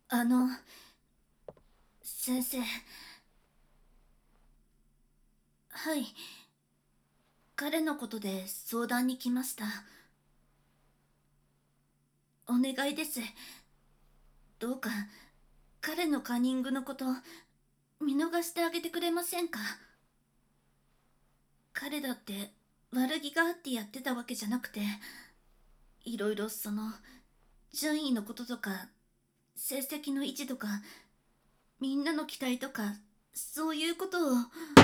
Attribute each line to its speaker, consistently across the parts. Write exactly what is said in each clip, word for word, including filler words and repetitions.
Speaker 1: あの、先生。はい。彼のことで相談に来ました。お願いです。どうか、彼のカンニングのこと、見逃してあげてくれませんか？彼だって悪気があってやってたわけじゃなくて、いろいろその、順位のこととか、成績の維持とか、みんなの期待とか、そういうことを。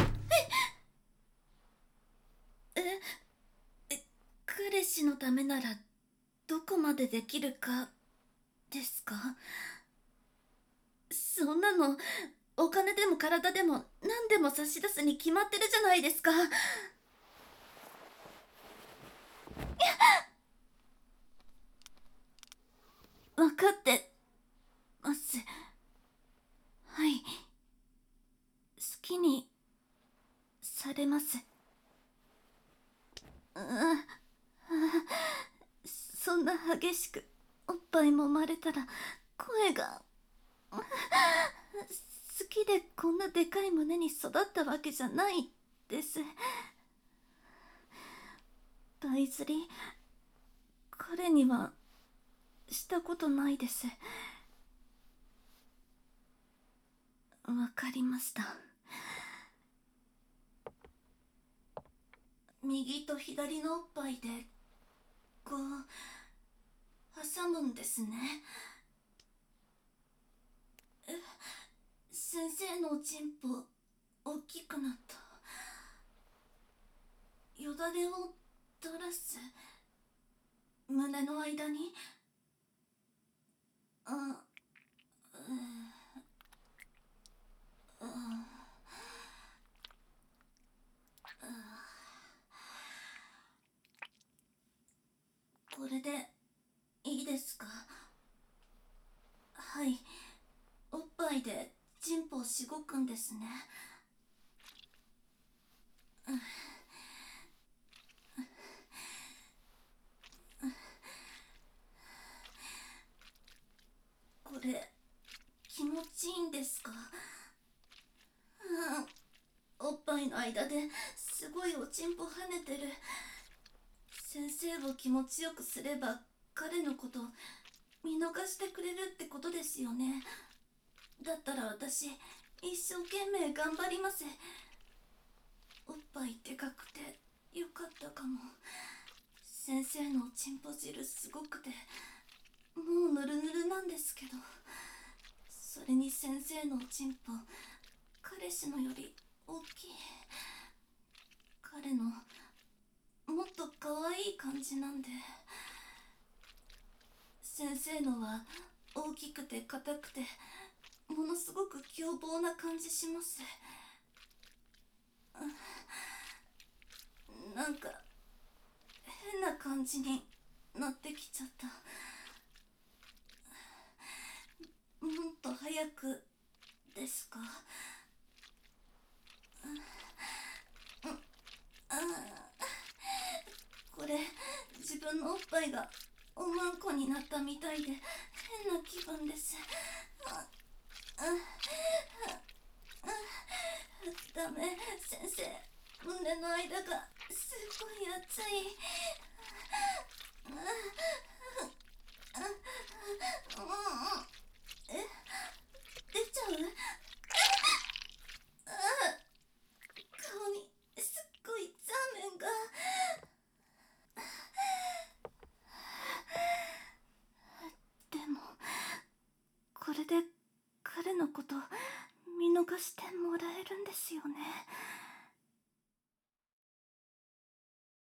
Speaker 1: え、え、彼氏のためなら、どこまでできるか、ですか？そんなの、お金でも体でも何でも差し出すに決まってるじゃないですか。分かってます。はい。好きにされます。うん。そんな激しくおっぱい揉まれたら声が。好きでこんなでかい胸に育ったわけじゃないです。バイ釣り、彼にはしたことないです。わかりました。右と左のおっぱいでこう挟むんですね。え、先生のおちんぽ大きくなった。よだれを垂らす。胸の間に。あ、ううこれでいいですか？はい。おっぱいでチンポをしごくんですね。これ気持ちいいんですか？うん、おっぱいの間ですごいおちんぽ跳ねてる。先生を気持ちよくすれば彼のこと見逃してくれるってことですよね。だったら私一生懸命頑張ります。おっぱいでかくてよかったかも。先生のおちんぽ汁すごくてもうぬるぬるなんですけど、それに先生のおちんぽ彼氏のより大きい。彼のもっと可愛い感じなんで。先生のは大きくて硬くてものすごく凶暴な感じします。なんか変な感じになってきちゃった。もっと早くですか？あ、これ自分のおっぱいがおまんこになったみたいで変な気分です。ああダメ、先生、胸の間がすごい熱い。え、出ちゃう？顔にすっごいザーメンが。でもこれで彼のこと見逃してもらえるんですよね？